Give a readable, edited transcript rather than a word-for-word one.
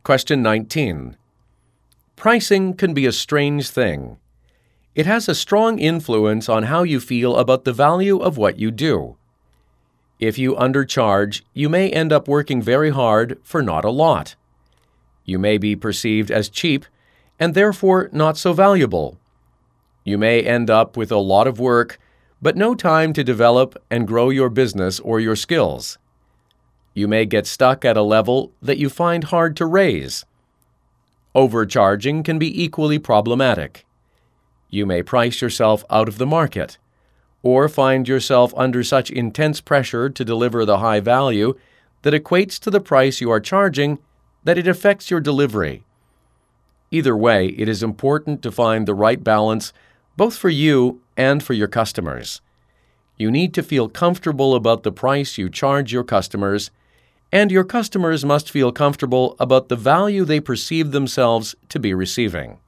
Question 19. Pricing can be a strange thing. It has a strong influence on how you feel about the value of what you do. If you undercharge, you may end up working very hard for not a lot. You may be perceived as cheap and therefore not so valuable. You may end up with a lot of work, but no time to develop and grow your business or your skills. You may get stuck at a level that you find hard to raise. Overcharging can be equally problematic. You may price yourself out of the market, or find yourself under such intense pressure to deliver the high value that equates to the price you are charging that it affects your delivery. Either way, it is important to find the right balance both for you and for your customers. You need to feel comfortable about the price you charge your customers, and your customers must feel comfortable about the value they perceive themselves to be receiving.